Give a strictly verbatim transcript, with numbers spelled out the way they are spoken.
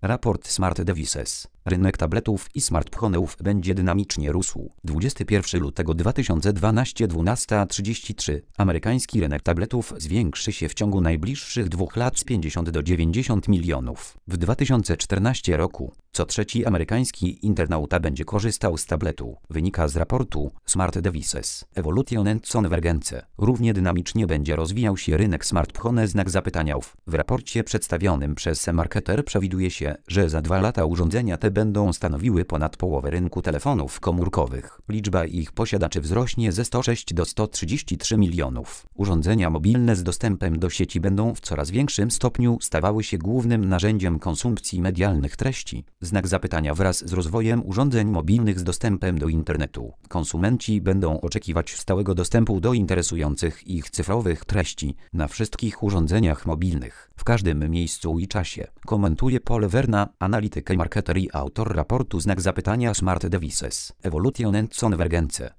Raport Smart Devices. Rynek tabletów i smartfonów będzie dynamicznie rósł. dwudziestego pierwszego lutego dwa tysiące dwunastego dwunasta trzydzieści trzy. Amerykański rynek tabletów zwiększy się w ciągu najbliższych dwóch lat z pięćdziesięciu do dziewięćdziesięciu milionów. W dwa tysiące czternastym roku co trzeci amerykański internauta będzie korzystał z tabletu. Wynika z raportu Smart Devices. Evolution and Convergence. Równie dynamicznie będzie rozwijał się rynek smartfone znak zapytania. W raporcie przedstawionym przez eMarketer przewiduje się, że za dwa lata urządzenia te będą stanowiły ponad połowę rynku telefonów komórkowych. Liczba ich posiadaczy wzrośnie ze stu sześciu do stu trzydziestu trzech milionów. Urządzenia mobilne z dostępem do sieci będą w coraz większym stopniu stawały się głównym narzędziem konsumpcji medialnych treści. Znak zapytania wraz z rozwojem urządzeń mobilnych z dostępem do internetu. Konsumenci będą oczekiwać stałego dostępu do interesujących ich cyfrowych treści na wszystkich urządzeniach mobilnych, w każdym miejscu i czasie. Komentuje Paul Verna, analityk eMarketer i autor raportu Znak zapytania Smart Devices. Evolution and Convergence.